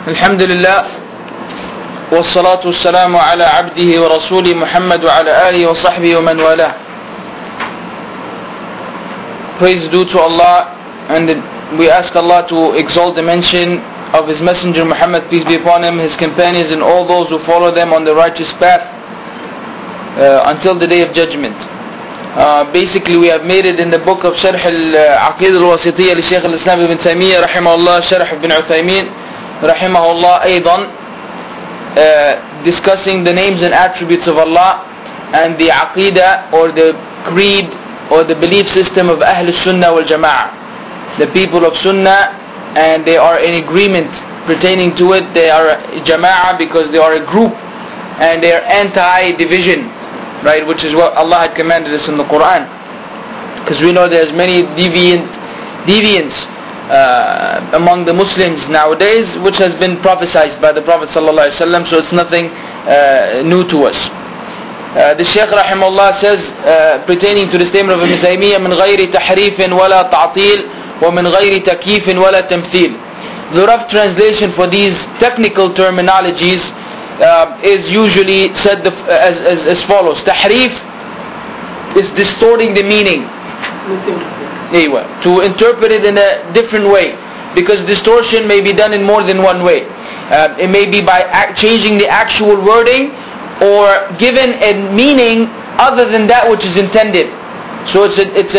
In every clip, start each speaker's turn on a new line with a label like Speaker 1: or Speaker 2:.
Speaker 1: الحمد لله والصلاة والسلام على عبده ورسوله محمد وعلى آله وصحبه ومن والاه. Praise due to Allah, and we ask Allah to exalt the mention of His Messenger Muhammad, peace be upon him, his companions and all those who follow them on the righteous path until the day of judgment. Basically we have made it in the book of Sharh al-Aqidah al-Wasitiyya li Shaykh al-Islam ibn Taymiyyah rahimahullah, Sharh ibn Uthaymin rahimahullah aydan, discussing the names and attributes of Allah and the Aqidah or the creed or the belief system of Ahl Sunnah wal Jama'ah, the people of Sunnah, and they are in agreement pertaining to it. They are Jama'ah because they are a group and they are anti-division, right, which is what Allah had commanded us in the Quran, because we know there's many deviants among the Muslims nowadays, which has been prophesied by the Prophet ﷺ, so it's nothing new to us. The Shaykh rahimahullah says pertaining to the statement of Ibn Taymiyyah, من غير تحريف ولا تعطيل ومن غير تكييف ولا تمثيل. The rough translation for these technical terminologies is usually said as follows. Tahrif is distorting the meaning, to interpret it in a different way, because distortion may be done in more than one way. It may be by changing the actual wording or given a meaning other than that which is intended. So it's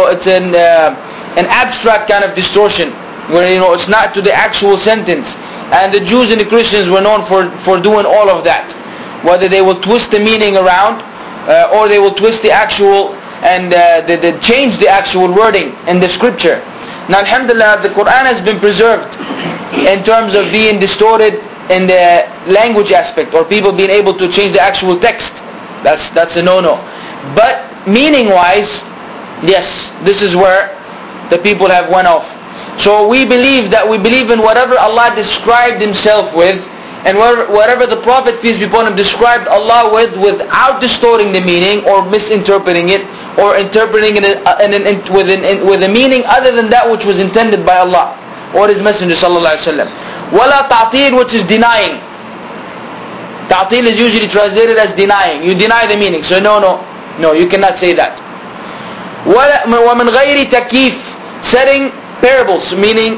Speaker 1: an abstract kind of distortion where it's not to the actual sentence. And the Jews and the Christians were known for doing all of that, whether they will twist the meaning around or they will twist the actual and they change the actual wording in the scripture. Now alhamdulillah, the Quran has been preserved in terms of being distorted in the language aspect, or people being able to change the actual text. That's a no-no. But meaning wise, yes, this is where the people have went off. So we believe in whatever Allah described Himself with, and whatever the Prophet, peace be upon him, described Allah with, without distorting the meaning or misinterpreting it, or interpreting it with a meaning other than that which was intended by Allah or His Messenger sallallahu alaihi wasallam. Wala ta'til, which is denying. Ta'til is usually translated as denying. You deny the meaning. So no, you cannot say that. وَمِنْ غَيْرِ تَكِيف, setting parables, meaning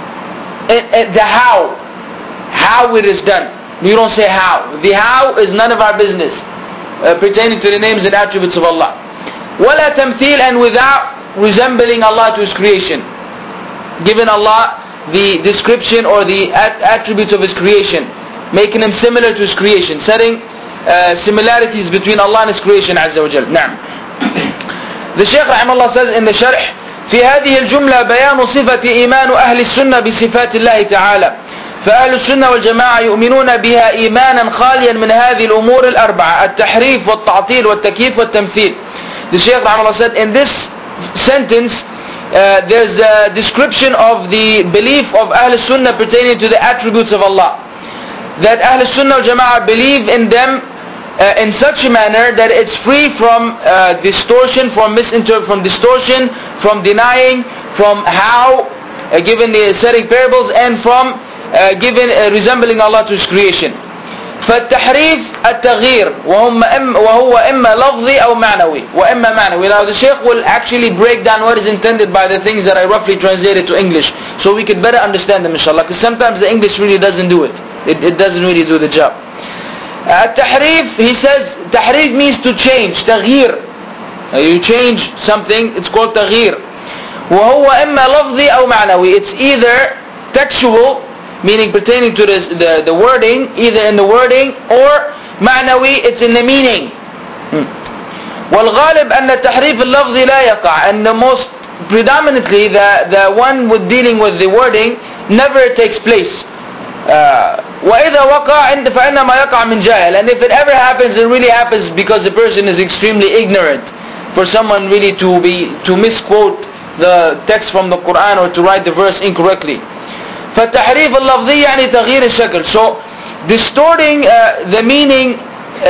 Speaker 1: the how it is done. You don't say how. The how is none of our business pertaining to the names and attributes of Allah. وَلَا تَمْثِيل, and without resembling Allah to His creation, giving Allah the description or the attributes of His creation, making Him similar to His creation, setting similarities between Allah and His creation Azza wa Jal. Na'am. The Shaykh rahimahullah says in the Sharh, في هذه الجملة بيان صفة إيمان أهل السنة بصفات الله تعالى. فأهل السنة والجماعة يؤمنون بها إيمانا خاليا من هذه الأمور الأربعة: التحريف والتعطيل والتكييف والتمثيل. The Shaykh rahimahullah said in this sentence there's a description of the belief of Ahl Sunnah pertaining to the attributes of Allah, that Ahl Sunnah wal Jama'ah believe in them in such a manner that it's free from distortion, from distortion, from denying, from how given the setting parables, and from resembling Allah to His creation. فالتحريف التغيير وهو إما لفظي أو معنوي وإما معنوي. Now the Shaykh will actually break down what is intended by the things that I roughly translated to English, so we could better understand them inshallah, because sometimes the English really doesn't do it. It doesn't really do the job. Tahrif, he says, tahrif means to change, تغيير. You change something, it's called تغيير. وهو إما لفظي أو معنوي. It's either textual, meaning pertaining to the wording, either in the wording, or معنوي, it's in the meaning. والغالب أن التحريف اللفظي لا يقع, and the most predominantly the one with dealing with the wording never takes place. وإذا وقع فإنما يقع من جاهل, and if it ever happens, it really happens because the person is extremely ignorant. For someone really to misquote the text from the Quran or to write the verse incorrectly. فالتحريف اللفظي يعني تغيير الشكل. So distorting the meaning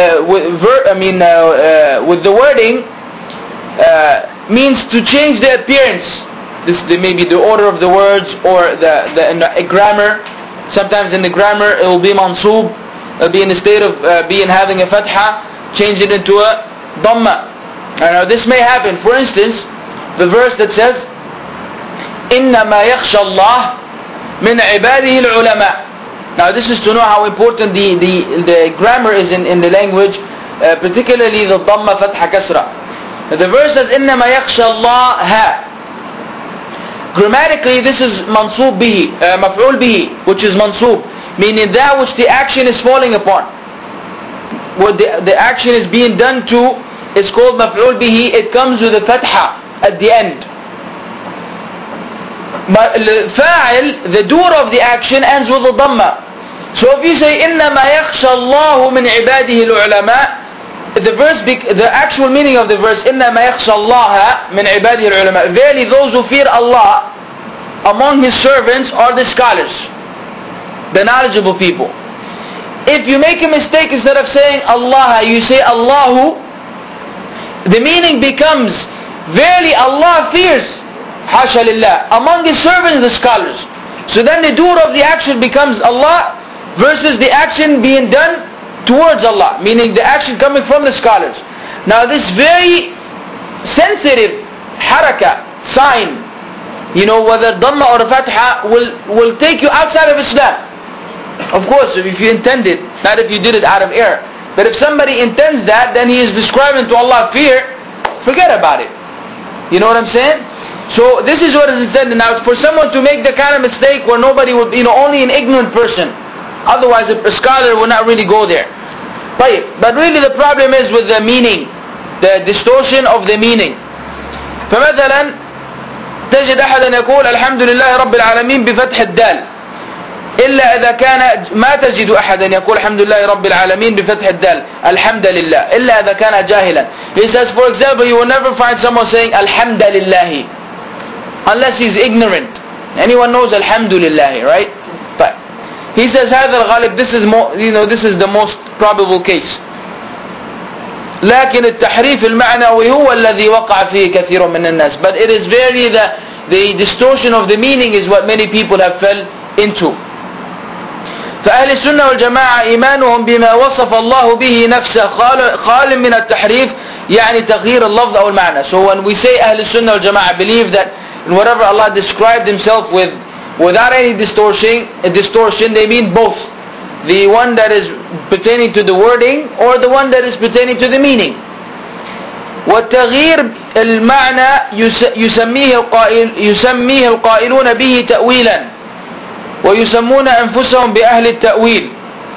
Speaker 1: with the wording means to change the appearance. This may be the order of the words or the grammar, Sometimes in the grammar it will be mansoob, it'll be in the state of having a fatha, change it into a dhamma. Now this may happen. For instance, the verse that says, إِنَّمَا يَخْشَى اللَّهِ مِنْ عِبَادِهِ الْعُلَمَاءِ. Now this is to know how important the grammar is in the language, particularly the dhamma, fatha, kasra. The verse says, إِنَّمَا يَخْشَى اللَّهَ. Grammatically, this is mansoob bihi, maf'ul bihi, which is mansoob, meaning that which the action is falling upon. What the action is being done to is called maf'ul bihi. It comes with a fatha at the end. But fa'il, the doer of the action, ends with a dhamma. So if you say إِنَّمَا يَخْشَى اللَّهُ مِنْ عِبَادِهِ الْعُلَمَاء, the actual meaning of the verse, إِنَّمَا يَخْشَى اللَّهَ مِنْ عِبَادِهِ الْعُلَمَاء, verily those who fear Allah among His servants are the scholars, the knowledgeable people. If you make a mistake, instead of saying Allah, you say Allahu, the meaning becomes, verily Allah fears, hasha lillah, among His servants the scholars. So then the doer of the action becomes Allah versus the action being done towards Allah, meaning the action coming from the scholars. Now this very sensitive haraka, sign, whether dhamma or fatha, will take you outside of Islam. Of course, if you intend it, not if you did it out of error. But if somebody intends that, then he is describing to Allah fear, forget about it. You know what I'm saying? So this is what is intended. Now for someone to make the kind of mistake where nobody would, only an ignorant person, otherwise a scholar will not really go there. But really the problem is with the meaning, the distortion of the meaning. فمثلا تجد أحدا يقول الحمد لله رب العالمين بفتح الدال، إلا إذا كان ما تجد أحدا يقول الحمد لله رب العالمين بفتح الدال الحمد لله إلا إذا كان جاهلا. He says, for example, you will never find someone saying الحمد لله unless he's ignorant. Anyone knows الحمد لله, right? But he says هذا الغالب, this is this is the most probable case. لكن التحريف المعنوي هو الذي وقع فيه كثير من الناس. But it is very the distortion of the meaning is what many people have fell into. فأهل السنة والجماعة إيمانهم بما وصف الله به نفسه خال من التحريف يعني تغيير اللفظ أو المعنى. So when we say أهل السنة والجماعة believe that in whatever Allah described Himself with, without any distortion, they mean both. The one that is pertaining to the wording or the one that is pertaining to the meaning. والتغيير المعنى يسميه القائلون به تأويلا ويسمون أنفسهم بأهل التأويل.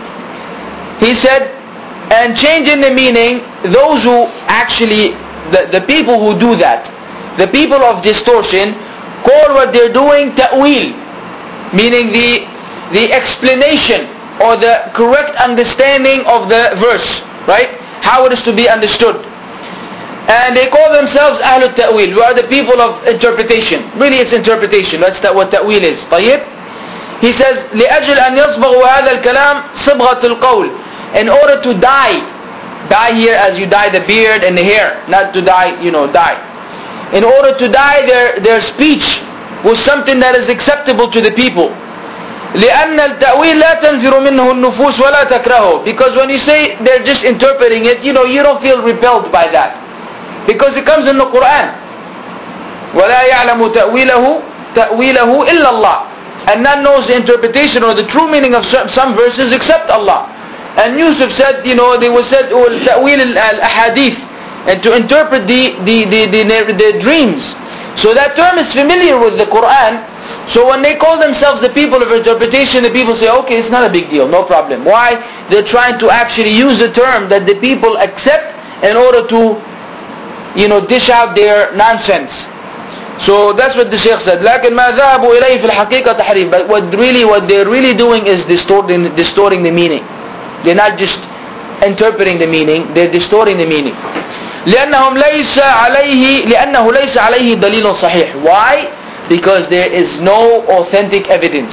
Speaker 1: He said, and changing the meaning, those who actually, the people who do that, the people of distortion, call what they're doing ta'wil, meaning the explanation or the correct understanding of the verse, right? How it is to be understood. And they call themselves Ahlul Ta'wil, who are the people of interpretation. Really it's interpretation, that's what ta'wil is. طيب? He says, لأجل أن يصبغ هذا الكلام صبغة القول. In order to dye here as you dye the beard and the hair, not to dye, dye. In order to dye their speech with something that is acceptable to the people. لأن التأويل لا تنفر منه النفوس ولا تكرهه. Because when you say they're just interpreting it, you don't feel repelled by that. Because it comes in the Quran. ولا يعلم تأويله إلا الله. And none knows the interpretation or the true meaning of some verses except Allah. And Yusuf said, they were said تأويل الأحاديث, and to interpret the dreams. So that term is familiar with the Quran. So when they call themselves the people of interpretation, the people say, okay, it's not a big deal, no problem. Why? They're trying to actually use the term that the people accept in order to, dish out their nonsense. So that's what the Shaykh said. لكن ما ذهبوا إليه في الحقيقة تحريف. But what they're really doing is distorting the meaning. They're not just interpreting the meaning, they're distorting the meaning. لأنه ليس عليه دليل صحيح. Why? Because there is no authentic evidence.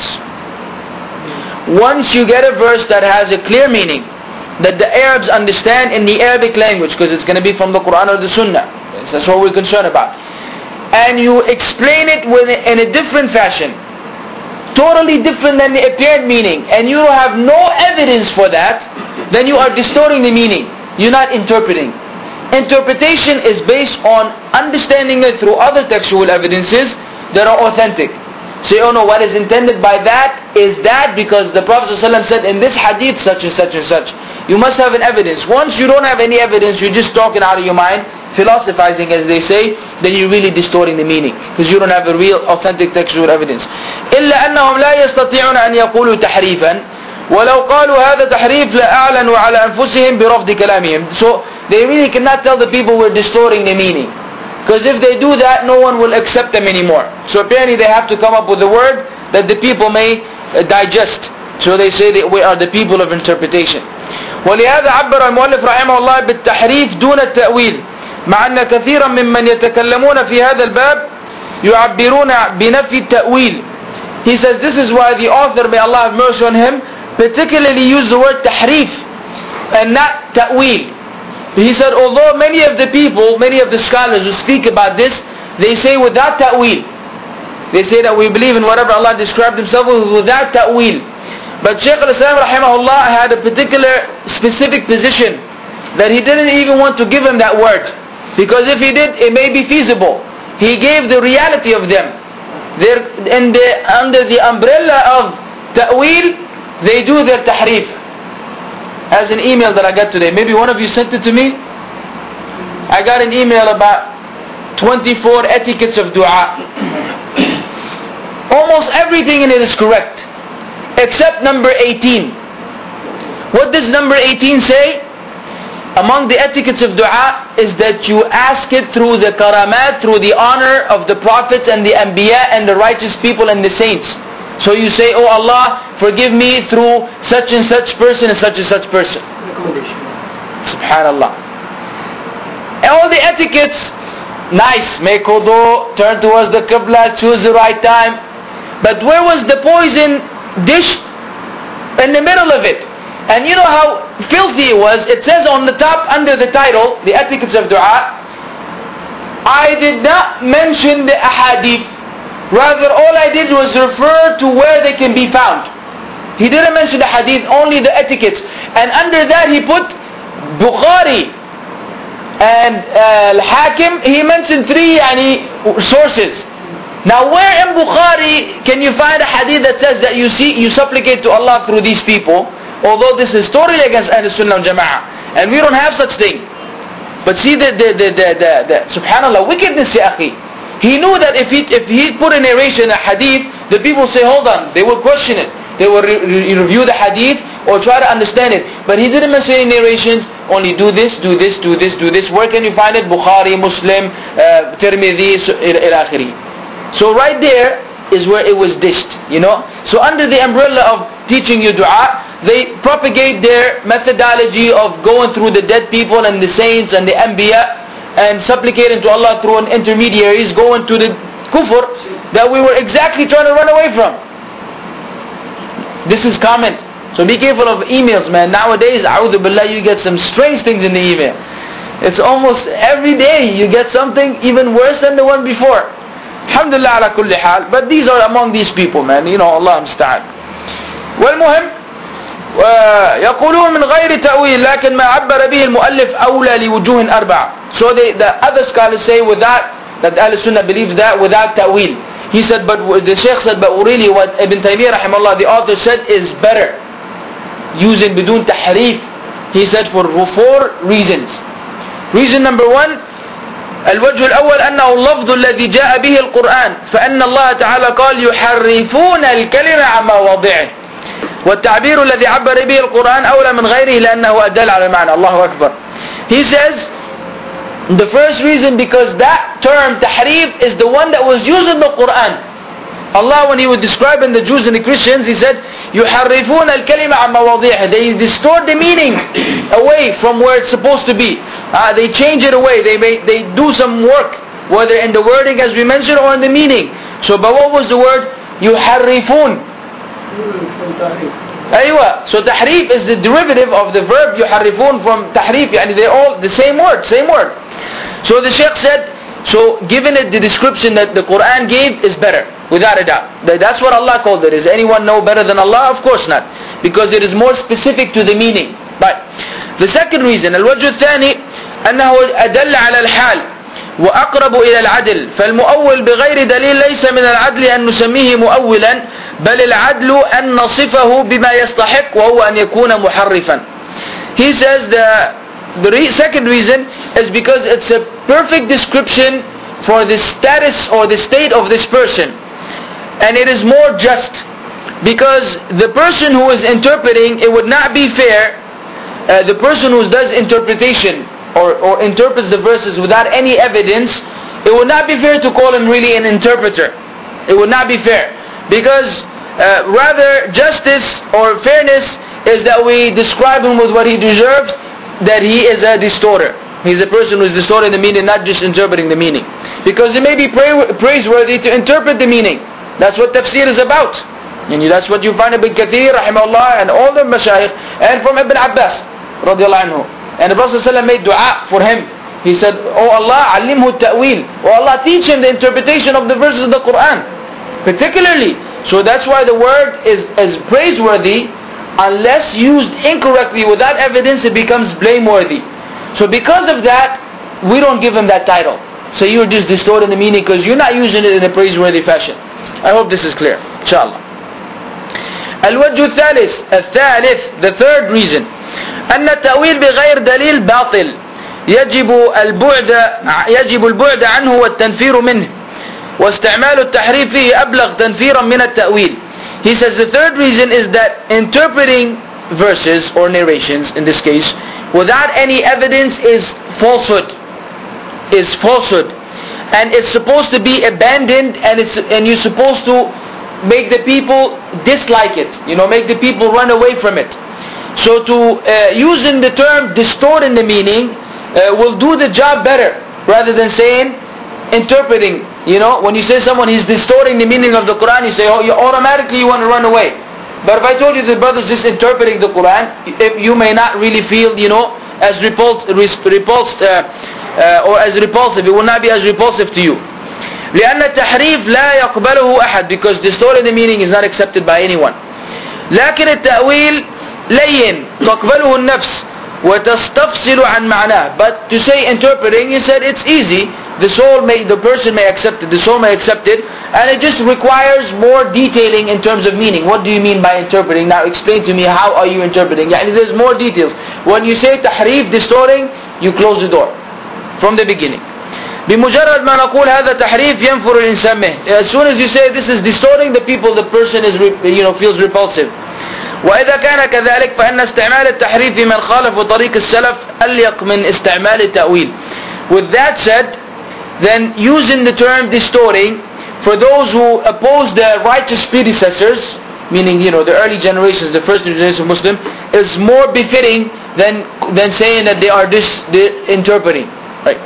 Speaker 1: Once you get a verse that has a clear meaning, that the Arabs understand in the Arabic language, because it's going to be from the Quran or the Sunnah, that's what we're concerned about, and you explain it in a different fashion totally different than the apparent meaning, and you have no evidence for that, then you are distorting the meaning. You're not interpreting. Interpretation is based on understanding it through other textual evidences that are authentic. Say, oh no, what is intended by that is that because the Prophet ﷺ said in this hadith such and such and such. You must have an evidence. Once you don't have any evidence, you're just talking out of your mind, philosophizing as they say, then you're really distorting the meaning because you don't have a real authentic textual evidence. إلا أنهم لا يستطيعون أن يقولوا تحريفا ولو قالوا هذا تحريف لأعلنوا على أنفسهم برفض كلامهم. So they really cannot tell the people we're distorting the meaning. Because if they do that, no one will accept them anymore. So apparently they have to come up with a word that the people may digest. So they say that we are the people of interpretation. ولهذا عبر المؤلف رحمه الله بالتحريف دون التأويل مع أن كثيرا ممن يتكلمون في هذا الباب يعبرون بنفي التأويل. He says this is why the author, may Allah have mercy on him, particularly used the word tahrif and not ta'wil. He said although many of the people, many of the scholars who speak about this, they say without ta'wil. They say that we believe in whatever Allah described himself with without ta'wil. But Shaykh al-Islam rahimahullah had a particular specific position that he didn't even want to give him that word. Because if he did, it may be feasible. He gave the reality of them. Under the umbrella of ta'wil, they do their tahrif. As an email that I got today. Maybe one of you sent it to me. I got an email about 24 etiquettes of dua. Almost everything in it is correct. Except number 18. What does number 18 say? Among the etiquettes of dua is that you ask it through the karamat, through the honor of the prophets and the anbiya and the righteous people and the saints. So you say, oh Allah, forgive me through such and such person and such person. Subhanallah. And all the etiquettes, nice. Make wudu, turn towards the qibla, choose the right time. But where was the poison dish? In the middle of it. And you know how filthy it was? It says on the top, under the title, the etiquettes of dua, I did not mention the ahadith. Rather, all I did was refer to where they can be found. He didn't mention the hadith, only the etiquettes. And under that he put Bukhari and Al-Hakim. He mentioned 3 sources. Now where in Bukhari can you find a hadith that says that you supplicate to Allah through these people? Although this is totally against Ahlul Sunnah wal Jama'ah. And we don't have such thing. But see the subhanallah, wickedness ya akhi. He knew that if he put a narration, a hadith, the people say, hold on, they will question it. They will review the hadith or try to understand it. But he didn't mention any narrations, only do this, do this, do this, do this. Where can you find it? Bukhari, Muslim, Tirmidhi, ila akhiri. So right there is where it was dished, you know. So under the umbrella of teaching you dua, they propagate their methodology of going through the dead people and the saints and the anbiya, and supplicating to Allah through an intermediaries, going to the kufr that we were exactly trying to run away from. This is common. So be careful of emails, man. Nowadays, a'udhu billah, you get some strange things in the email. It's almost every day you get something even worse than the one before. Alhamdulillah ala kulli hal. But these are among these people, man. You know, Allah musta'an. والمهم يقولون من غير تأويل لكن ما عبر به المؤلف أولى لوجوه أربعة. So the other scholars say that Ahl Sunnah believes that without ta'wil. He said, but the Shaykh said, but really what Ibn Taymiyyah rahimahullah, the author said is better. Using بدون تحريف. He said for 4 reasons. Reason number 1, الوجه الأول أنه اللفظ الذي جاء به القرآن فأن الله تعالى قال يحرفون الكلمة عن مواضعه والتعبير الذي عبر به القرآن أولى من غيره لأنه أدل على المعنى. الله أكبر. He says the first reason because that term tahrif is the one that was used in the Quran. Allah, when He was describing the Jews and the Christians, He said يحرفون الكلمة عن مواضعه. They distort the meaning away from where it's supposed to be. They change it away. They do some work, whether in the wording as we mentioned or in the meaning. So but what was the word? يحرفون. Aywa. So tahrif is the derivative of the verb yuharrifun from tahrif. They're all the same word. So the Shaykh said, so given it the description that the Quran gave is better. without a doubt. That's what Allah called it. Does anyone know better than Allah? Of course not, because it is more specific to the meaning. But the second reason, الوجه الثاني أنه أدل على الحال وأقرب إلى العدل. فالمؤول بغير دليل ليس من العدل أن نسميه مؤولا، بل العدل أن نصفه بما يستحق وهو أن يكون محرفا. He says the second reason is because it's a perfect description for the status or the state of this person, and it is more just, because the person who is interpreting, it would not be fair, the person who does interpretation or interprets the verses without any evidence, it would not be fair to call him really an interpreter. It would not be fair, because rather justice or fairness is that we describe him with what he deserves, that he is a distorter. He's a person who is distorting the meaning, not just interpreting the meaning. Because it may be praiseworthy to interpret the meaning. That's what tafsir is about. And that's what you find Ibn Kathir, rahimahullah, and all the mashayikh, and from Ibn Abbas, radiallahu anhu. And the Prophet ﷺ made dua for him. He said, Oh Allah, alimhu ta'wil. Oh Allah, teach him the interpretation of the verses of the Quran. Particularly. So that's why the word is praiseworthy. Unless used incorrectly without evidence, it becomes blameworthy. So because of that, we don't give him that title. So you're just distorting the meaning because you're not using it in a praiseworthy fashion. I hope this is clear. Inshallah. الوجه الثالث, the third reason, أن التأويل بغير دليل باطل، يجب البعد عنه والتنفير منه، واستعمال التحريف فيه أبلغ تنفيرا من التأويل. He says the third reason is that interpreting verses or narrations in this case without any evidence is falsehood, and it's supposed to be abandoned, and you're supposed to make the people dislike it, make the people run away from it. So to using the term distorting the meaning will do the job better rather than saying interpreting. When you say someone is distorting the meaning of the Quran, you say, you automatically want to run away. But if I told you the brother's just interpreting the Quran, you may not really feel, as repulsed or as repulsive. It will not be as repulsive to you. لأن التحريف لا يقبله أحد, because distorting the meaning is not accepted by anyone. لكن التأويل لين تقبله النفس وتستفصل عن معناه. But to say interpreting, he said it's easy. The person may accept it, the soul may accept it, and it just requires more detailing in terms of meaning. What do you mean by interpreting? Now explain to me, how are you interpreting? There's more details. When you say tahrif, distorting, you close the door from the beginning. بمجرد ما نقول هذا تحريف ينفر الإنسان منه. As soon as you say this is distorting, the person is feels repulsive. وإذا كان كذلك فإن استعمال التحريف في من خالف طريق السلف أليق من استعمال التأويل. With that said, then using the term distorting for those who oppose the righteous predecessors, meaning the early generations, the first generation of Muslim, is more befitting than saying that they are interpreting. Right.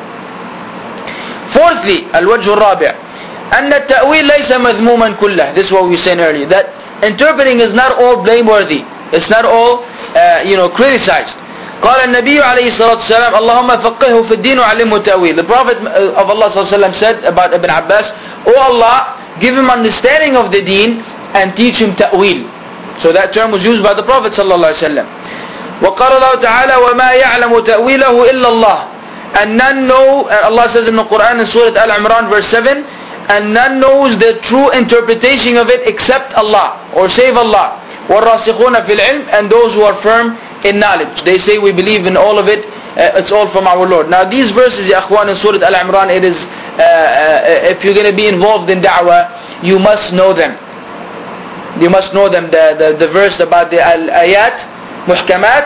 Speaker 1: Fourthly, الوجه الرابع أن التأويل ليس مذموما كله. This is what we were saying earlier, that interpreting is not all blameworthy. It's not all criticized. قال النبي عليه الصلاة والسلام اللهم فقهه في الدين وعلمه التأويل. The Prophet of Allah صلى الله عليه وسلم said about Ibn Abbas, Oh Allah, give him understanding of the deen and teach him ta'wil. So that term was used by the Prophet صلى الله عليه وسلم. وقال الله تعالى وما يعلم تأويله إلا الله. And none know, Allah says in the Quran in Surah Al-Imran verse 7, and none knows the true interpretation of it except Allah, or save Allah. وَالرَّاسِخُونَ فِي الْعِلْمِ, and those who are firm in knowledge. They say we believe in all of it, it's all from our Lord. Now these verses, ya akhwan, in Surah Al-Imran, it is, if you're going to be involved in da'wah, you must know them. You must know them. The verse about the ayat, muhkamat,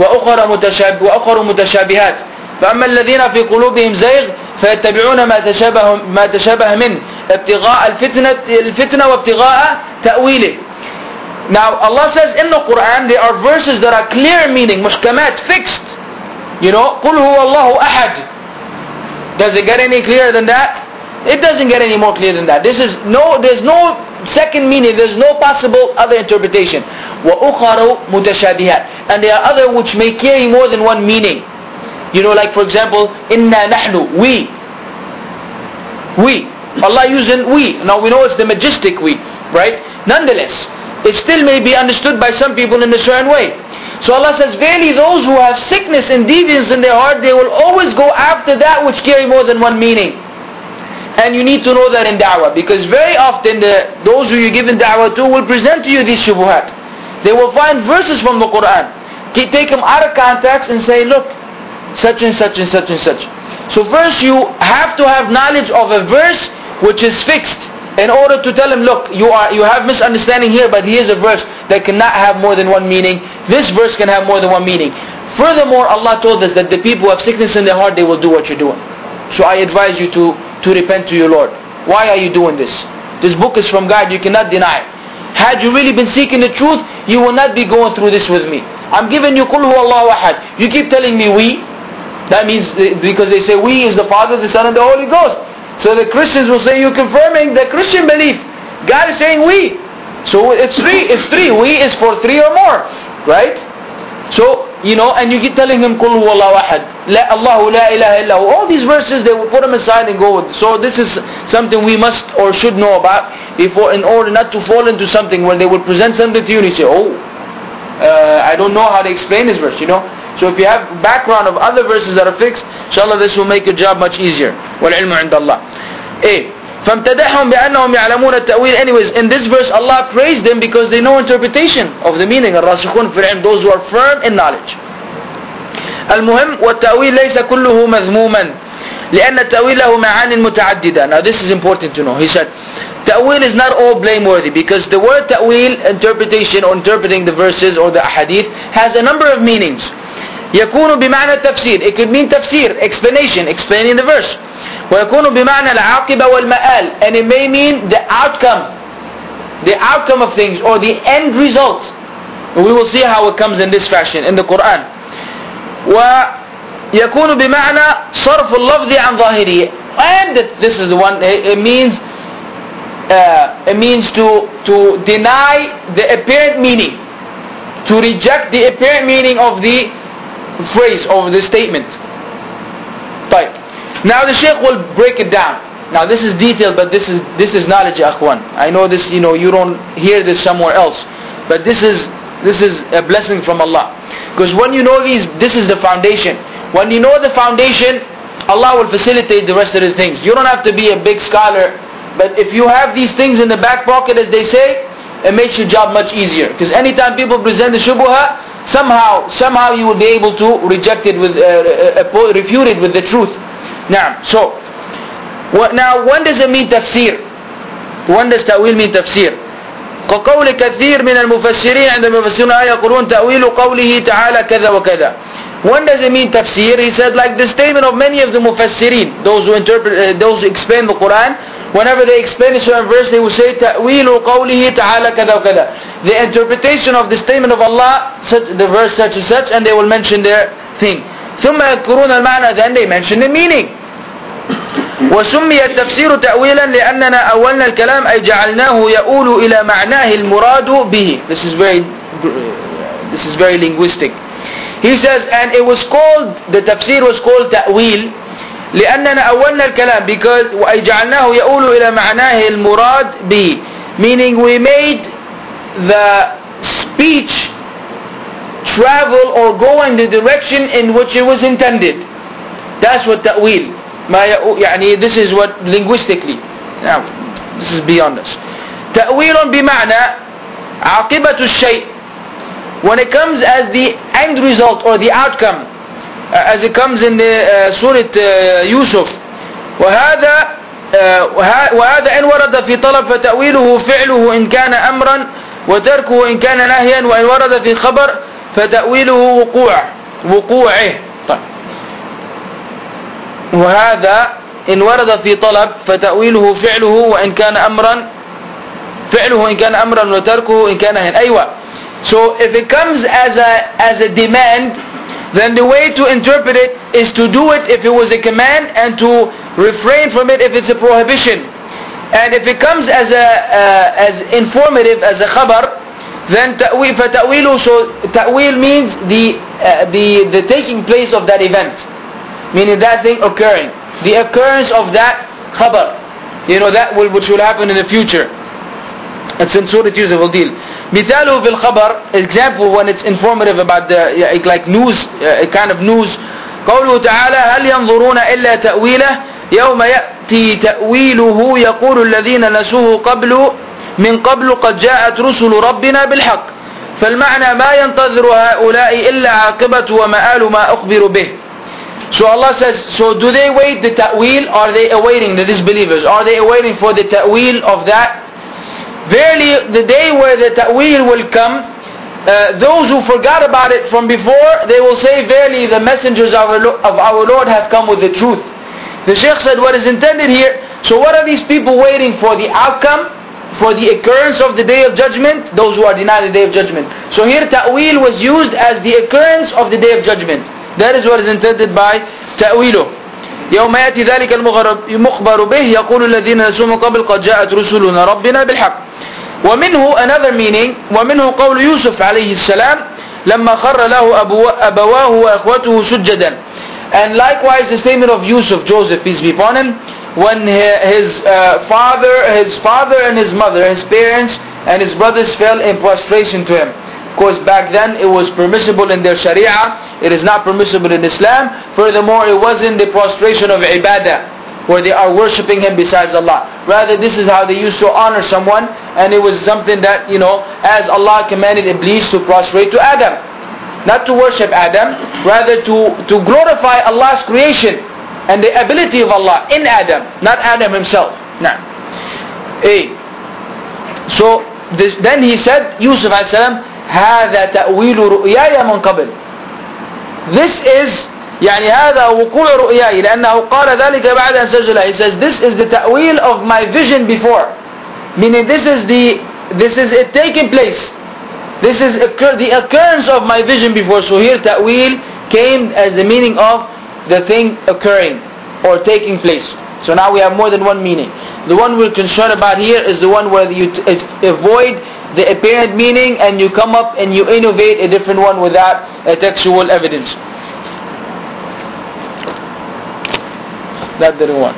Speaker 1: وأخر متشابهات. فأما الذين في قلوبهم زيغ فيتبعون ما تشابه منه ابتغاء الفتنة وابتغاء تأويله. Now Allah says in the Quran there are verses that are clear meaning, muhkamat, fixed. قل هو الله أحد. Does it get any clearer than that? It doesn't get any more clear than that. There's no second meaning, there's no possible other interpretation. وأخر متشابهات. And there are other which may carry more than one meaning. Like for example, inna nahnu, we. Allah using we. Now we know it's the majestic we, right? Nonetheless, it still may be understood by some people in a certain way. So Allah says, verily those who have sickness and deviance in their heart, they will always go after that which carry more than one meaning. And you need to know that in da'wah, because very often those who you're giving da'wah to will present to you these shubuhat. They will find verses from the Quran, take them out of context and say, look, such and such and such and such. So first you have to have knowledge of a verse which is fixed, in order to tell him, look, you have misunderstanding here, but here's a verse that cannot have more than one meaning. This verse can have more than one meaning. Furthermore, Allah told us that the people who have sickness in their heart, they will do what you're doing. So I advise you to repent to your Lord. Why are you doing this? This book is from God, you cannot deny it. Had you really been seeking the truth, you will not be going through this with me. I'm giving you Qul Huwa Allahu Ahad. You keep telling me we. That means, because they say we is the Father, the Son, and the Holy Ghost. So the Christians will say, you're confirming the Christian belief. God is saying we. So it's three. We is for three or more. Right? So, and you keep telling him, Qul Huwa Allahu Ahad. Allahu la ilaha illahu. All these verses, they will put them aside and go with. So this is something we must or should know about, in order not to fall into something where they will present something to you and you say, I don't know how to explain this verse, So if you have background of other verses that are fixed, inshallah this will make your job much easier. وَالْعِلْمُ عِنْدَ اللَّهِ. فَامْتَدَحْهُمْ بِأَنَّهُمْ يَعْلَمُونَ التَّأْوِيلِ. Anyways, in this verse Allah praised them because they know interpretation of the meaning. الرَّاسِخُونَ فِي الْعِلْمِ, those who are firm in knowledge. المهم والتأويل ليس كله مذموما لأن التأويل له معان متعددة. Now this is important to know. He said, Ta'wil is not all blameworthy, because the word ta'wil, interpretation or interpreting the verses or the ahadith, has a number of meanings. يكون بمعنى التفسير. It could mean tafsir, explanation, explaining the verse. ويكون بمعنى العاقبة والمآل. And it may mean the outcome of things or the end result. We will see how it comes in this fashion in the Quran. ويكون بمعنى صرف اللفظ عن ظاهره. And this is the one, it means to deny the apparent meaning, to reject the apparent meaning of the phrase, of the statement. Right. Now the Shaykh will break it down. Now this is detailed, but this is knowledge, akhwan. I know this, you don't hear this somewhere else, but this is a blessing from Allah. Because when you know this is the foundation. When you know the foundation, Allah will facilitate the rest of the things. You don't have to be a big scholar, but if you have these things in the back pocket, as they say, it makes your job much easier. Because anytime people present the shubha, somehow you will be able to reject it refute it with the truth. Now, when does it mean tafsir? When does ta'wil mean tafsir? كقول كثير من المفسرين عند المفسرون يقولون تأويل قوله تعالى كذا وكذا. When does it mean tafsir? He said, like the statement of many of the mufassirin, those who interpret, those who explain the Quran, whenever they explain a certain verse, they will say تأويل قوله تعالى كذا وكذا. The interpretation of the statement of Allah, the verse such and such, and they will mention their thing. ثم يذكرون المعنى, then they mention the meaning. وسمي التفسير تأويلا لأننا أولنا الكلام أي جعلناه يؤول إلى معناه المراد به. This is very linguistic. He says, and it was called, the tafsir was called تأويل لأننا أولنا الكلام, because أي جعلناه يؤول إلى معناه المراد به, meaning we made the speech travel or go in the direction in which it was intended. That's what تأويل. This is what linguistically. Now, this is beyond us. تأويل بمعنى عاقبة الشيء. When it comes as the end result or the outcome, as it comes in the Surah Yusuf. وهذا إن ورد في طلب فتأويله فعله إن كان أمرا وتركه إن كان نهيا, وإن ورد في خبر فتأويله وقوعه. وهذا إن ورد في طلب فتأويله فعله وإن كان أمرا فعله إن كان أمرا وتركه إن كان نهيا. أيوة. So if it comes as a demand, then the way to interpret it is to do it if it was a command, and to refrain from it if it's a prohibition. And if it comes as informative, as a khabar, then فَتَأْوِيلُ, so ta'wil means the taking place of that event, meaning that thing occurring, the occurrence of that khabar. that which will happen in the future. It's in Surah Yusuf will deal. مثاله في الخبر, example when it's informative about the like news, kind of news. قوله تعالى هل ينظرون إلا تأويله يوم يأتي تأويله يقول الذين نسوه من قبل قد جاءت رسل ربنا بالحق. فالمعنى ما ينتظر هؤلاء إلا عاقبة ومآل ما أخبر به. So Allah says, so do they wait the ta'wil? Are they awaiting, the disbelievers, are they awaiting for the ta'wil of that? Verily, the day where the ta'wil will come, those who forgot about it from before, they will say, verily the messengers of our Lord have come with the truth. The Shaykh said, what is intended here, so what are these people waiting for? The outcome, for the occurrence of the Day of Judgment? Those who are denying the Day of Judgment. So here ta'wil was used as the occurrence of the Day of Judgment. That is what is intended by ta'wilu. يوم يأتي ذلك المخبر به يقول الذين نسوا من قبل قد جاءت رسلنا ربنا بالحق. ومنه another meaning, ومنه قول يوسف عليه السلام لما خر له أبواه وأخوته سجدا. And likewise the statement of Yusuf, Joseph, peace be upon him, when his father and his mother, his parents and his brothers fell in prostration to him. Of course, back then it was permissible in their Sharia. It is not permissible in Islam. Furthermore, it wasn't the prostration of ibadah, where they are worshipping Him besides Allah. Rather, this is how they used to honor someone, and it was something that, as Allah commanded Iblis to prostrate to Adam. Not to worship Adam, rather to glorify Allah's creation and the ability of Allah in Adam, not Adam himself. Now, so then he said, Yusuf alayhi salam, هذا تأويل رؤياي من قبل. This is هذا وقوع رؤياي لأنه قال ذلك بعد أن سجل. He says this is the ta'wil of my vision before, meaning this is it taking place. This is the occurrence of my vision before. So here ta'wil came as the meaning of the thing occurring or taking place. So now we have more than one meaning. The one we're concerned about here is the one where you avoid the apparent meaning and you come up and you innovate a different one without a textual evidence. That didn't work.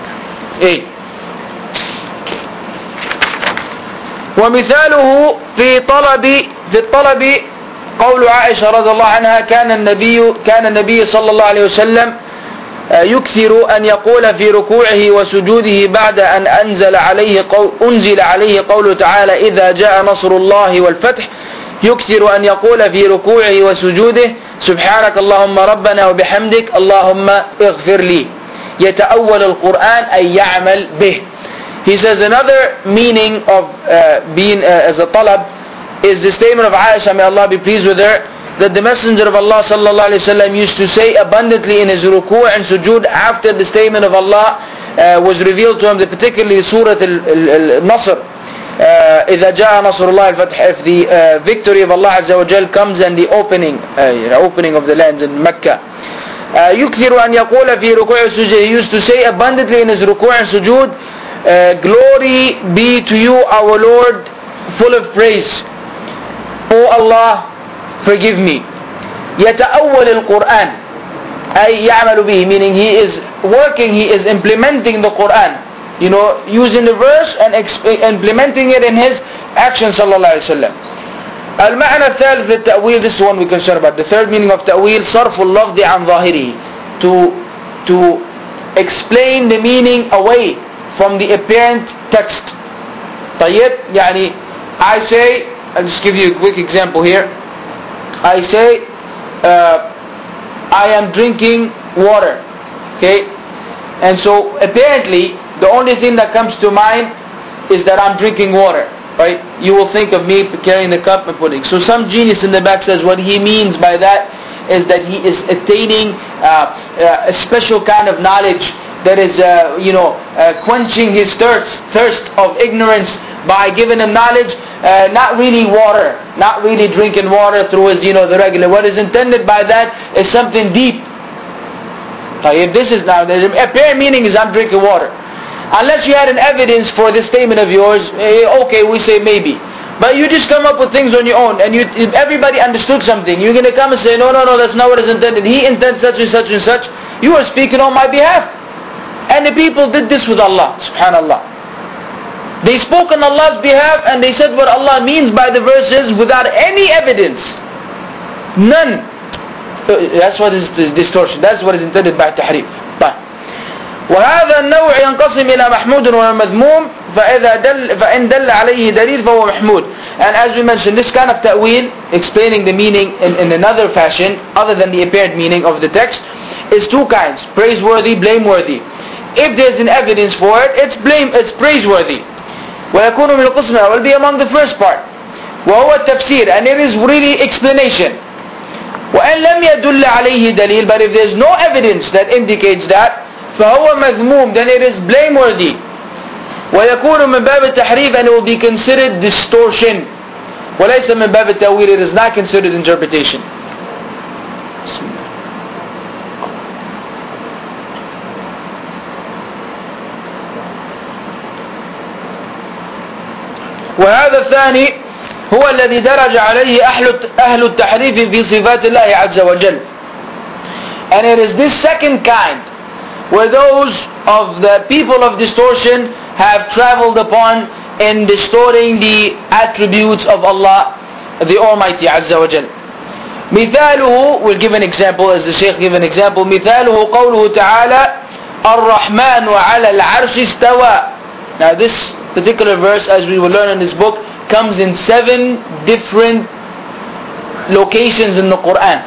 Speaker 1: ومثاله في الطلب قول عائشة رضي الله عنها كان النبي صلى الله عليه وسلم يكثر أن يقول في ركوعه وسجوده بعد أن أنزل عليه قوله تعالى إذا جاء نصر الله والفتح يكثر أن يقول في ركوعه وسجوده سبحانك اللهم ربنا وبحمدك اللهم اغفر لي يتأول القرآن أي يعمل به. He says another meaning of being as a talab is the statement of Aisha, may Allah be pleased with her, that the Messenger of Allah sallallahu alaihi wasallam used to say abundantly in his ruku' and sujood after the statement of Allah was revealed to him, particularly Surah Al-Nasr, إذا جاء نصر الله الفتح, if the victory of Allah Azza wa Jal comes and the opening of the lands in Mecca. يكثر أن يقول في ركوع السجود, he used to say abundantly in his ruku' and sujood, glory be to you our Lord, full of praise. O Allah, forgive me. يتأول القرآن أي يعمل به, meaning he is working, he is implementing the Quran, using the verse and implementing it in his action sallallahu alaihi wasallam. المعنى الثالث للتأويل, this is one we concern about. The third meaning of تأويل صرف اللفظ عن ظاهره, to explain the meaning away from the apparent text. طيب, I say, I'll just give you a quick example here. I say, I am drinking water, okay? And so apparently the only thing that comes to mind is that I'm drinking water, right? You will think of me carrying the cup and putting. So some genius in the back says what he means by that is that he is attaining a special kind of knowledge that is, quenching his thirst of ignorance by giving him knowledge, not really water, not really drinking water through his, the regular. What is intended by that is something deep. If this is now, the apparent meaning is I'm drinking water. Unless you had an evidence for this statement of yours, okay, we say maybe. But you just come up with things on your own, and if everybody understood something, you're going to come and say, no, that's not what is intended. He intends such and such and such. You are speaking on my behalf. And the people did this with Allah, subhanallah. They spoke on Allah's behalf and they said what Allah means by the verses without any evidence. None. That's what is distortion. That's what is intended by tahrif. وهذا النوع ينقسم إلى محمود ومذموم فإن دل عليه دليل فهو محمود. And as we mentioned, this kind of ta'wil, explaining the meaning in another fashion other than the apparent meaning of the text, is two kinds: praiseworthy, blameworthy. If there's an evidence for it, it's praiseworthy. ويكون من القسم will be among the first part. وهو التفسير, and it is really explanation. وإن لم يدل عليه دليل, but if there's no evidence that indicates that, فهو مذموم, then it is blameworthy. ويكون من باب التحريف, and it will be considered distortion. وليس من باب التأويل, it is not considered interpretation. وهذا الثاني هو الذي درج عليه أهل التحريف في صفات الله عز وجل. And it is this second kind where those of the people of distortion have traveled upon in distorting the attributes of Allah the Almighty Azza wa Jal. مثاله, we'll give an example as the Shaykh give an example. مثاله قوله تعالى الرحمن على العرش استوى. Now this particular verse, as we will learn in this book, comes in 7 different locations in the Quran.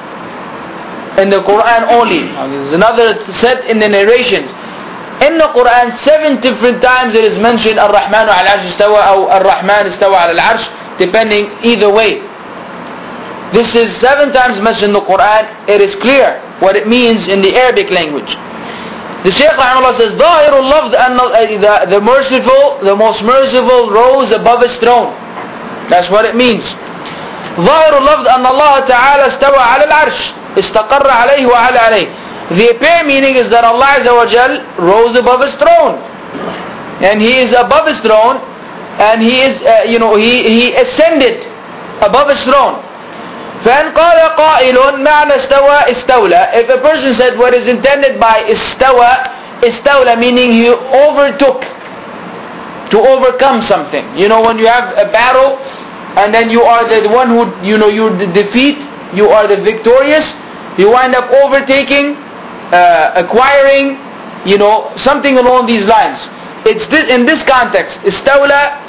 Speaker 1: In the Quran only. Now, there's another set in the narrations. In the Quran, 7 different times it is mentioned Ar-Rahmanu ala al-Arsh istawa or Ar-Rahman istawa ala al-Arsh, depending either way. This is 7 times mentioned in the Quran. It is clear what it means in the Arabic language. The Shaykh Rahimahullah says, ظاهر اللفظ أن the merciful, the most merciful rose above his throne. That's what it means. ظاهر اللفظ أن الله تعالى استوى على العرش استقر عليه وعلى عليه. The apparent meaning is that Allah Azza wa Jal rose above his throne, and He is above his throne, and He is, He ascended above his throne. فإن قال قائل معنى استوى استولى. If a person said what is intended by استولى meaning he overtook, to overcome something. When you have a battle and then you are the one who you defeat, you are the victorious, you wind up overtaking, acquiring, something along these lines. It's this, in this context, istawla,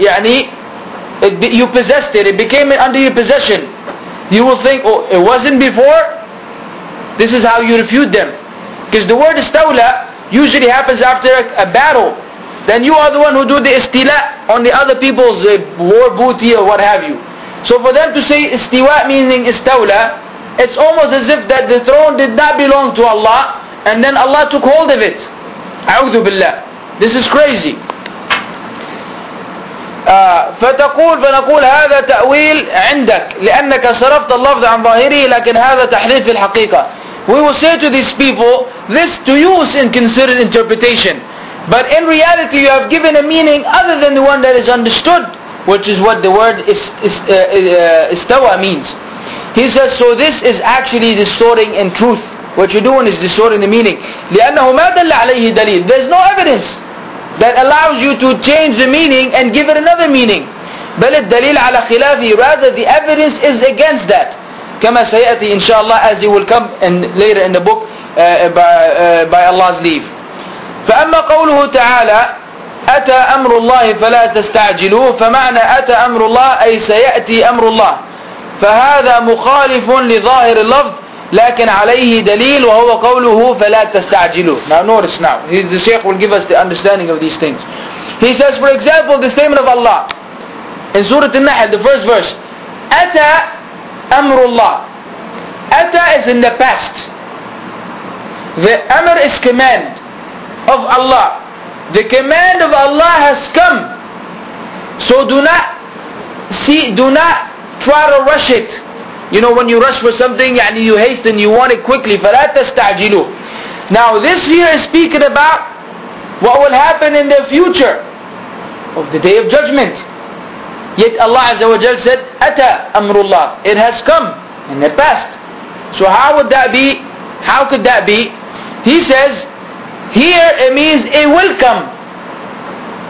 Speaker 1: you possessed it, it became under your possession. You will think, oh, it wasn't before. This is how you refute them, because the word istawla usually happens after a battle. Then you are the one who do the istila on the other people's war booty or what have you. So for them to say istiwa meaning istawla, it's almost as if that the throne did not belong to Allah and then Allah took hold of it. A'udhu billah. This is crazy. فنقول هذا تأويل عندك لأنك صرفت اللفظ عن ظاهره لكن هذا تحريف في الحقيقة. We will say to these people, this to you is considered interpretation, but in reality you have given a meaning other than the one that is understood, which is what the word istawa means. He says, so this is actually distorting in truth. What you're doing is distorting the meaning. لأنه ما دل عليه دليل. There's no evidence that allows you to change the meaning and give it another meaning. بل الدليل على خلافه. Rather, the evidence is against that. كما سيأتي إن شاء الله, as it will come later in the book by Allah's leave. فأما قوله تعالى أتى أمر الله فلا تستعجلوه, فمعنى أتى أمر الله أي سيأتي أمر الله, فهذا مخالف لظاهر اللفظ لكن عليه دليل وهو قوله فلا تستعجلوه. Now notice now, the Shaykh will give us the understanding of these things. He says, for example, the statement of Allah in Surah An-Nahl, the first verse, أتى أمر الله. أتى is in the past. The amr is command of Allah. The command of Allah has come. So do not try to rush it. When you rush for something, you hasten, you want it quickly. فَلَا تَسْتَعْجِلُوا. Now this here is speaking about what will happen in the future of the day of judgment. Yet Allah Azza wa Jal said, أَتَى أَمْرُ اللَّهِ. It has come in the past. So how would that be? How could that be? He says, here it means it will come.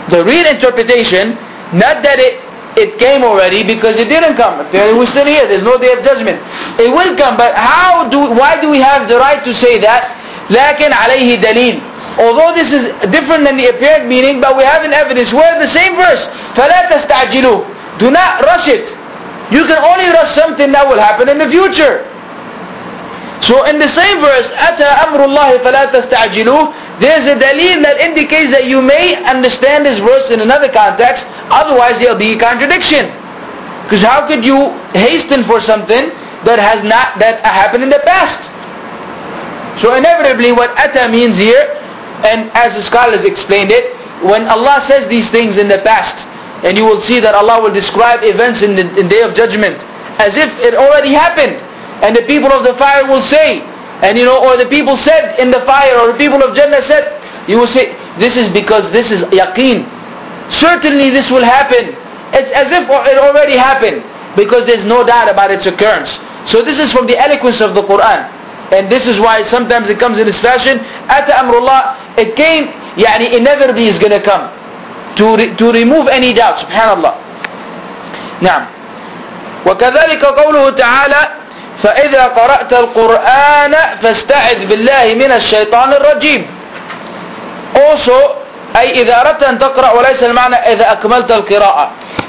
Speaker 1: The real interpretation, not that it came already, because it didn't come. We're still here. There's no day of judgment. It will come, but why do we have the right to say that? لكن عليه دليل. Although this is different than the apparent meaning, but we have an evidence where the same verse, فلا تستعجلوا. Do not rush it. You can only rush something that will happen in the future. So in the same verse, أتى أمر الله فلا تستعجلوا, there's a dalil that indicates that you may understand this verse in another context, otherwise there'll be a contradiction. Because how could you hasten for something that happened in the past? So inevitably what أتى means here, and as the scholars explained it, when Allah says these things in the past, and you will see that Allah will describe events in the Day of Judgment as if it already happened. And the people of the fire will say, and or the people said in the fire, or the people of Jannah said, you will say, this is because this is yaqeen. Certainly this will happen. It's as if it already happened, because there's no doubt about its occurrence. So this is from the eloquence of the Quran. And this is why sometimes it comes in this fashion, Ata Amrullah, it came, inevitably is going to come. To remove any doubt, subhanallah. نعم. وكذلك قوله تعالى فإذا قرأت القرآن فاستعذ بالله من الشيطان الرجيم. Also, أي إذا أردت أن تقرأ وليس المعنى إذا أكملت القراءة.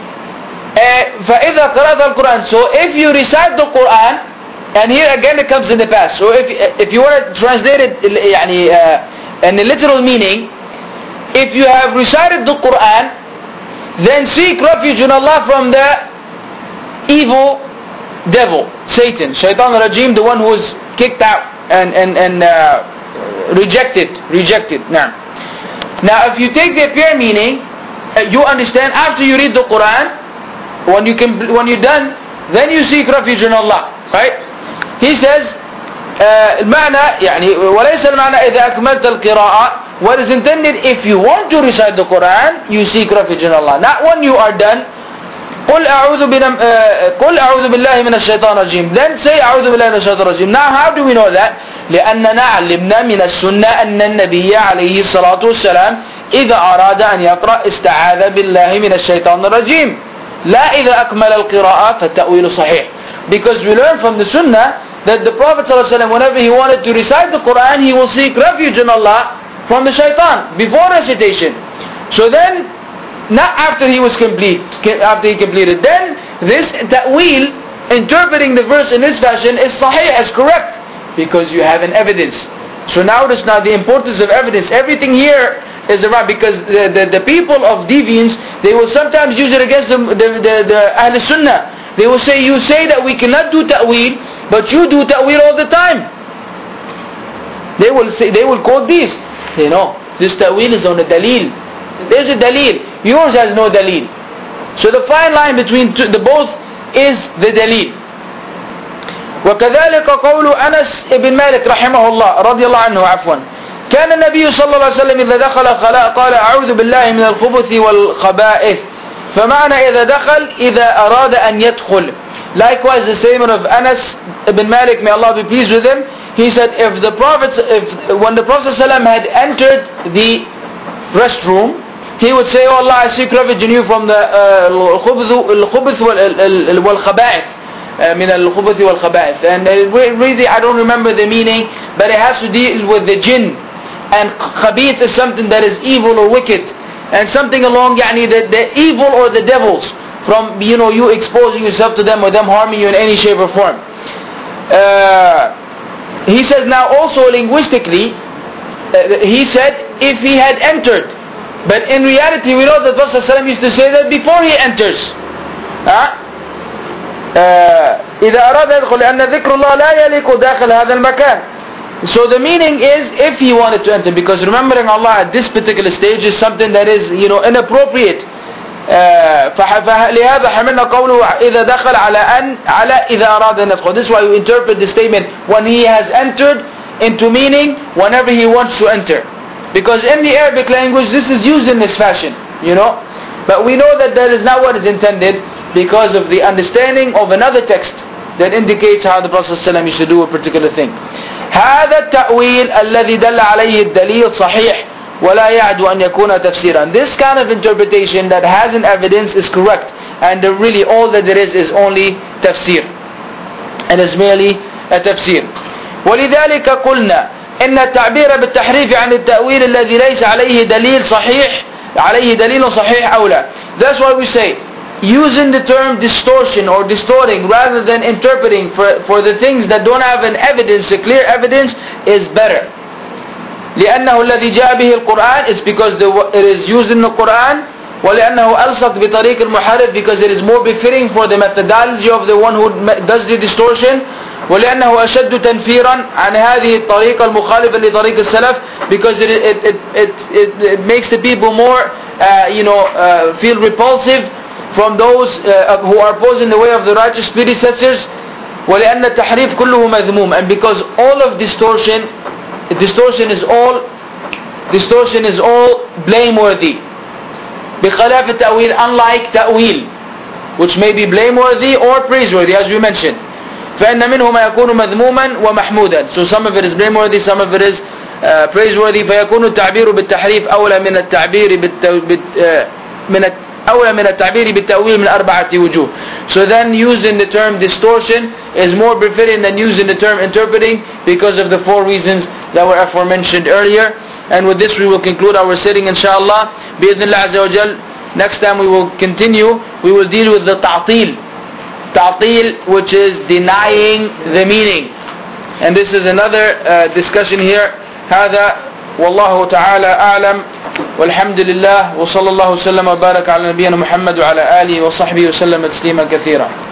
Speaker 1: فإذا قرأت القرآن, so if you recite the Quran, and here again it comes in the past. So if you want to translate it in the literal meaning, if you have recited the Quran, then seek refuge in Allah from the evil devil, Satan, Shaitan Rajim, the one who was kicked out and rejected. Now if you take the apparent meaning, you understand after you read the Quran, when you're done, then you seek refuge in Allah, right? He says, المعنى وليس المعنى إذا أكملت القراءة. What is intended, if you want to recite the Quran, you seek refuge in Allah. Not when you are done. قل أعوذ بالله من الشيطان الرجيم. Then say أعوذ بالله من الشيطان الرجيم. Now how do we know that? لأننا علمنا من السنة أن النبي عليه الصلاة والسلام إذا أراد أن يقرأ استعاذ بالله من الشيطان الرجيم. لا إذا أكمل القراءة فالتأويل صحيح. Because we learn from the Sunnah that the Prophet ﷺ, whenever he wanted to recite the Quran, he will seek refuge in Allah from the shaitan before recitation. So then, not after he completed. Then this ta'wil, interpreting the verse in this fashion, is sahih, as correct, because you have an evidence. So notice now the importance of evidence. Everything here is around, because the people of deviance, they will sometimes use it against the Ahl Sunnah. They will say, you say that we cannot do ta'wil, but you do ta'wil all the time. They will quote these. They know, this ta'wil is on a dalil. There's a dalil. Yours has no dalil. So the fine line between the both is the dalil. وكذلك قول أنس بن مالك رحمه الله رضي الله عنه عفوا كان النبي صلى الله عليه وسلم إذا دخل خلاء قال أعوذ بالله من الخبث والخبائث. فمعنى إذا دخل إذا أراد أن يدخل. Likewise the statement of Anas ibn Malik, may Allah be pleased with him, he said when the Prophet ﷺ had entered the restroom, he would say, oh Allah, I seek refuge in you from the الخبث والخبائث, من الخبث والخبائث. And really I don't remember the meaning, but it has to deal with the jinn, and khabith is something that is evil or wicked, and something along the evil or the devils, from you exposing yourself to them or them harming you in any shape or form. He says now also linguistically, he said if he had entered, but in reality we know that Prophet ﷺ used to say that before he enters. إذا أراد يدخل لأن ذكر الله لا يليق داخل هذا المكان. So the meaning is if he wanted to enter, because remembering Allah at this particular stage is something that is inappropriate. فلهذا حملنا قوله إذا دخل على إذا أراد أن يدخل. This is why we interpret the statement when he has entered into meaning whenever he wants to enter, because in the Arabic language this is used in this fashion, but we know that is not what is intended, because of the understanding of another text that indicates how the Prophet ﷺ used to do a particular thing. هذا التأويل الذي دل عليه الدليل صحيح ولا يعد أن يكون تفسيرا. This kind of interpretation that has an evidence is correct, and really all that there is only tafsir, and is merely a tafsir. ولذلك قلنا إن التعبير بالتحريف عن التأويل الذي ليس عليه دليل صحيح أولى. That's why we say using the term distortion or distorting rather than interpreting for the things that don't have an evidence, a clear evidence, is better. لأنه الذي جاء به القرآن is because it is used in the Quran, ولأنه ألصق بطريق المحرف because it is more befitting for the methodology of the one who does the distortion, ولأنه أشد تنفيرا عن هذه الطريقة المخالفة لطريق السلف because it makes the people more feel repulsive from those who are opposing the way of the righteous predecessors. ولأن التحريف كله مذموم, and because all of distortion is all blameworthy. بخلاف التأويل, unlike تأويل, which may be blameworthy or praiseworthy, as we mentioned. فإن منه ما يكون مذموما ومحمودا. So some of it is blameworthy, some of it is praiseworthy. فيكون التعبير بالتحريف أولى من التعبير بالتأويل من أربعة وجوه. So then using the term distortion is more befitting than using the term interpreting because of the four reasons that were aforementioned earlier. And with this we will conclude our sitting, inshallah. بإذن الله عز وجل. Next time we will continue. We will deal with the ta'til, which is denying the meaning. And this is another discussion here. هذا والله تعالى أعلم. والحمد لله وصلى الله وسلم وبارك على نبينا محمد وعلى آله وصحبه وسلم تسليما كثيرا.